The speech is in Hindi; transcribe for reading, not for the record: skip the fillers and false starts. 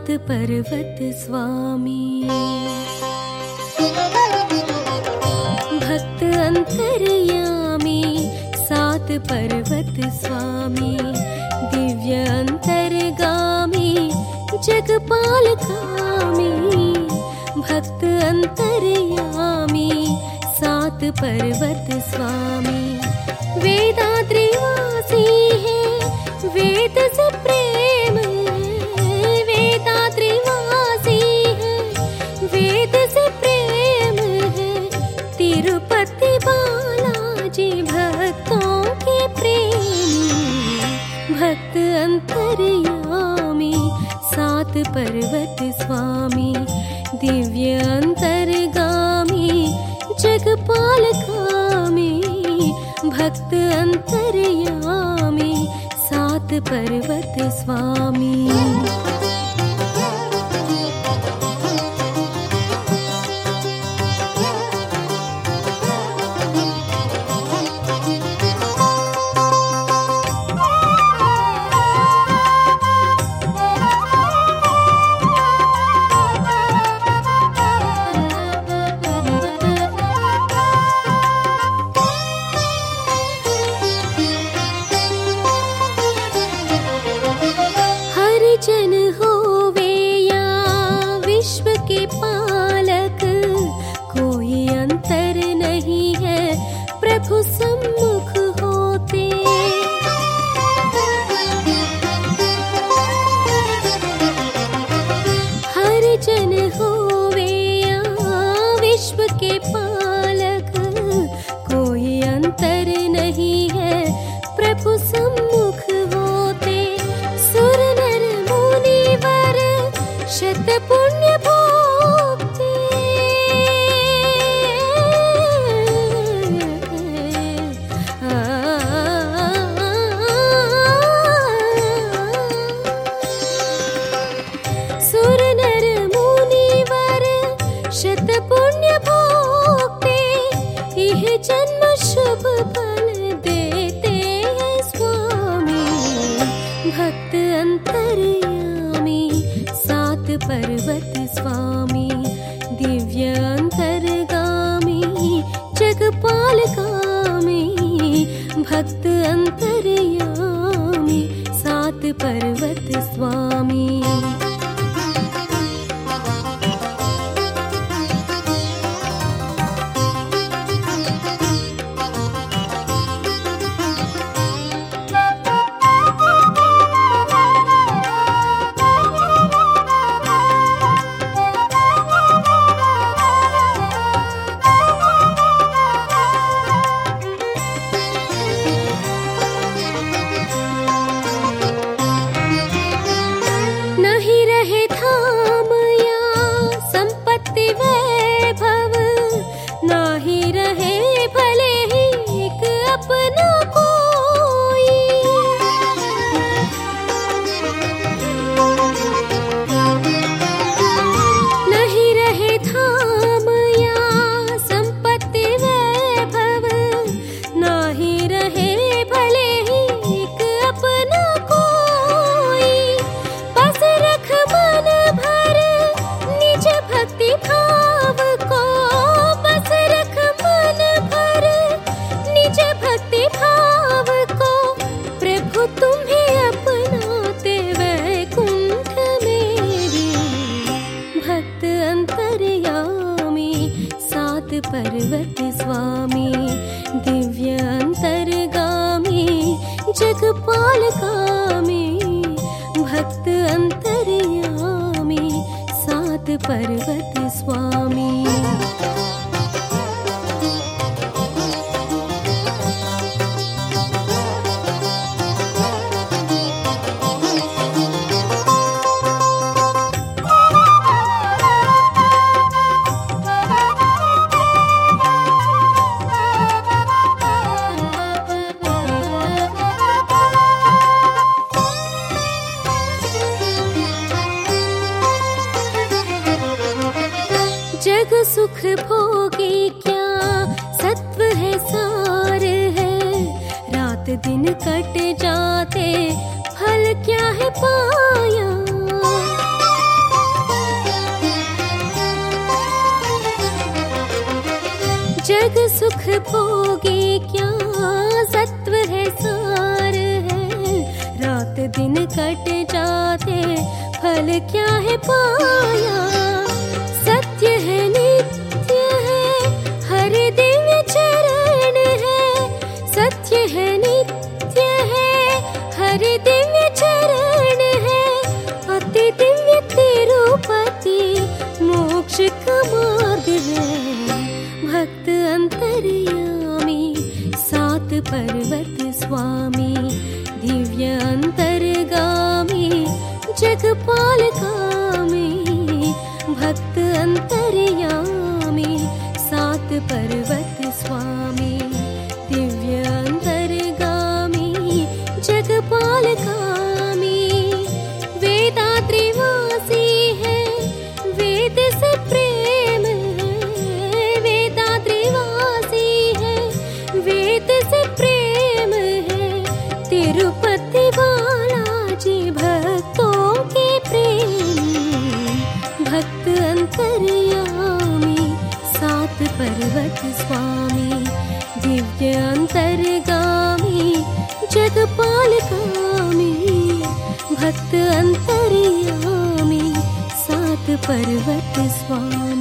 सात पर्वत स्वामी। भक्त अंतर्यामी सात पर्वत स्वामी, दिव्य अंतर्गामी जगपाल कामी। भक्त अंतर्यामी सात पर्वत स्वामी, वेदाद्रिवासी है वेद से प्रेम है। वेदाद्रिवासी है वेद से प्रेम है, तिरुपति बालाजी भक्तों के प्रेमी। भक्त अंतर्यामी सात पर्वत स्वामी, दिव्य अंतर्गामी जगपाल कामी। भक्त अंतर्यामी सात पर्वत स्वामी। जन होवे या विश्व के पालक, कोई अंतर नहीं है प्रभु सम्मुख होते। हर जन होवे या विश्व के पालक, कोई अंतर नहीं है प्रभु सम्मुख होते। सुर नर मुनिवर शत पुण्य भोगते, सुर नर मुनिवर शत पुण्य भोगते। यह जन्म शुभ फल देते हैं स्वामी। भक्त अंतर्यामी सात पर्वत स्वामी, दिव्य अंतर्गामी जगपाल कामी। भक्त अंतर्यामी सात पर्वत स्वामी। नहीं रहे धाम या संपत्ति वैभव, नाही रहे भले ही एक अपना कोई। नहीं रहे धाम या संपत्ति वैभव, नाही रहे भले ही एक अपना कोई। बस रख मन भर निज भक्ति भाव को, बस रख मन भर निज भक्ति भाव को। प्रभु तुम्हें अपनाते वैकुंठ मेरी। भक्त अंतर्यामी सात पर्वत स्वामी, दिव्य अंतर्गामी जगपाल कामी। भक्त अंतर्यामी सात पर्वत स्वामी। जग सुख भोगी क्या सत्व है सार है, रात दिन कट जाते फल क्या है पाया। भोगे क्या सत्व है सार है। रात दिन कट जाते फल क्या है पाया। सत्य है नित्य है हर दिव्य चरण है। सत्य है नित्य है हर दिव्य चरण है। अति दिव्य तिरुपति मोक्ष का मार्ग है। भक्त अंतर्यामी सात पर्वत स्वामी दिव्य अंतर्गामी जगपाल कामी। भक्त अंतर्यामी सात पर्वत स्वामी दिव्य अंतर्गामी जगपाल कामी। वेदाद्रिवासी है वेद से प्रेम है। वेदाद्रिवासी है वेद से प्रेम है। तिरुपति बालाजी भक्तों के प्रेम। भक्त अंतर्यामी सात पर्वत स्वामी दिव्य अंतर्गामी जगपाल कामी। भक्त अंतर्यामी सात पर्वत स्वामी।